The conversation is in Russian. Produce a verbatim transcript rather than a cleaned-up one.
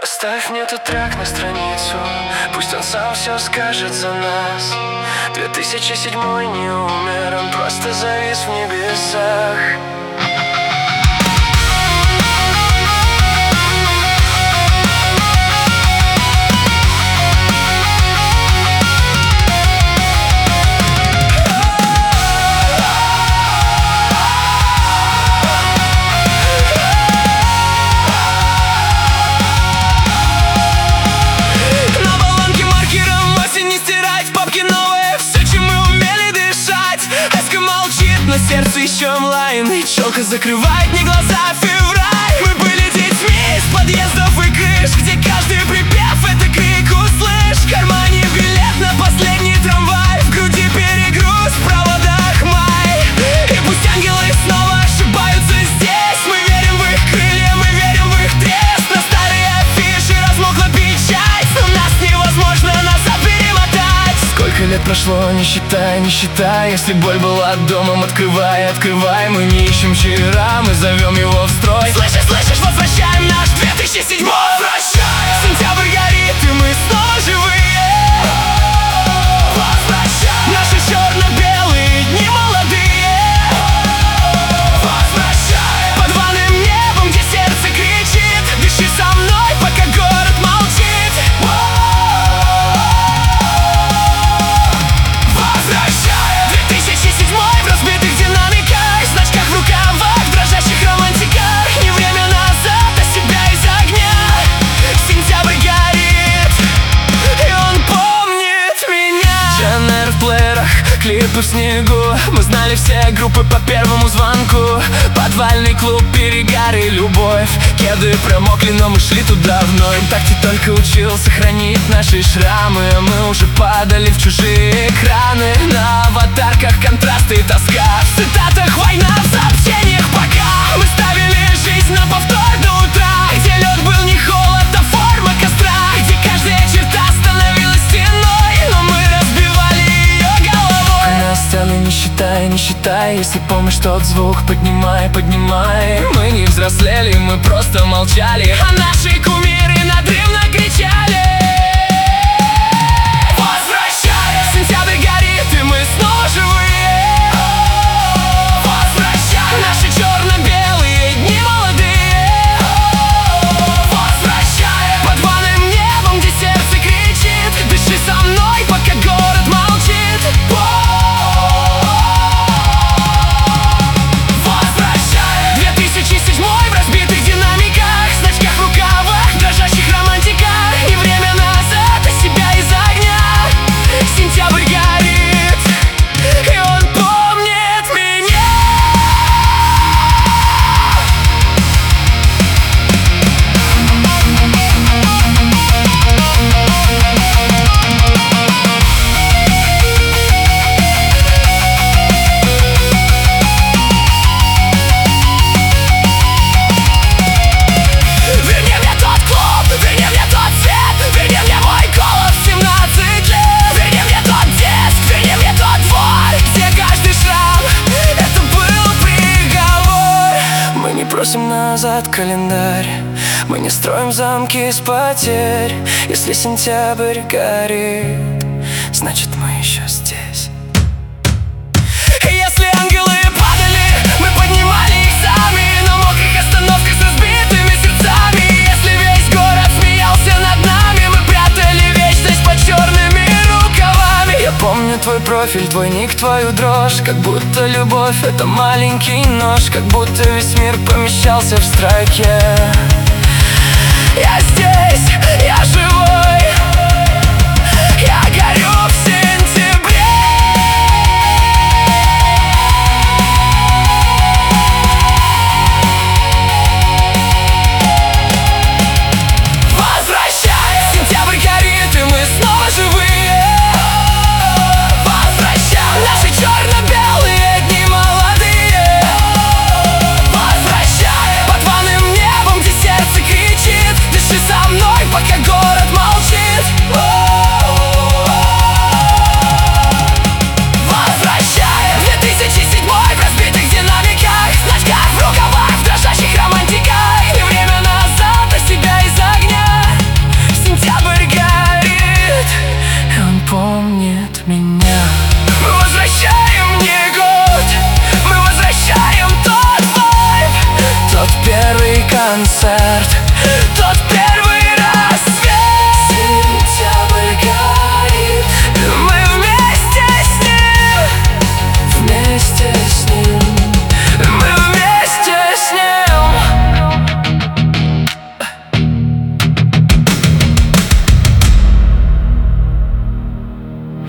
Оставь мне тот трек на страницу, пусть он сам все скажет за нас. Две тысячи седьмой не умер, он просто завис в небесах. Сердце еще млайн, и челка закрывает мне глаза. Февраль, мы были детьми из подъездов и крыш, где каждый припев — это крик, услышь. В кармане билет на последний трамвай, в груди перегруз, в проводах май. И пусть ангелы снова ошибаются здесь, мы верим в их крылья, мы верим в их треск. На старые афиши размокла печать, но нас невозможно назад перемотать. Сколько лет прошло, не считай, не считай. Если боль была домом, открывай, открывай. Мы не ищем вчера, мы зовем его в строй. Слышишь, слышишь, возвращаем наш две тысячи седьмой. Возвращаем. Сентябрь горит, и мы снова живые. Возвращаем. Наши черно-белые дни молодые. Возвращаем. Под ванным небом, где сердце кричит, дыши со мной, пока город молчит. Возвращаем. две тысячи седьмой в разбитых динамиках, значках в рукавах, дрожащих романтиках. Не время назад, а себя из огня. Сентябрь горит, и он помнит меня. Дженнер в плеерах, клипы в снегу. Мы знали все группы по первому звонку. Подвальный клуб, перегары, любовь. Кеды промокли, но мы шли туда вновь. ВКонтакте только учил сохранить наши шрамы. Мы уже падали в чужие экраны. На аватарках контрасты и тоска. В цитатах война, в сообщениях пока. Мы ставили жизнь на повтор до утра, где лед был не холод, а форма костра, где каждая черта становилась стеной, но мы разбивали ее головой. На сцены не считай, не считай. Если помнишь тот звук, поднимай, поднимай. Мы не взрослели, мы просто молчали, А наши кумиры надрывно кричали. Возвращаем. Сентябрь горит, и мы снова живые. Возвращаем. Наши черно-белые дни молодые. Возвращаем. Под ванным небом, где сердце кричит, дыши со мной, пока город молчит. Возвращаем. две тысячи седьмой в разбитых динамиках, значках в рукавах, дрожащих романтиках. Не время назад, а себя из огня. Сентябрь горит, и он помнит меня. Верни мне тот клуб, верни мне тот свет, верни мне мой голос в семнадцать лет. Верни мне тот диск, верни мне тот двор, где каждый шрам — это был приговор. Мы не просим назад календарь, мы не строим замки из потерь. Если сентябрь горит, значит мы еще здесь. Если ангелы падали, мы поднимали их сами на мокрых остановках с разбитыми сердцами. Если весь город смеялся над нами, мы прятали вечность под черными рукавами. Я помню твой профиль, твой ник, твою дрожь. Как будто любовь — это маленький нож, как будто весь мир помещался в строке.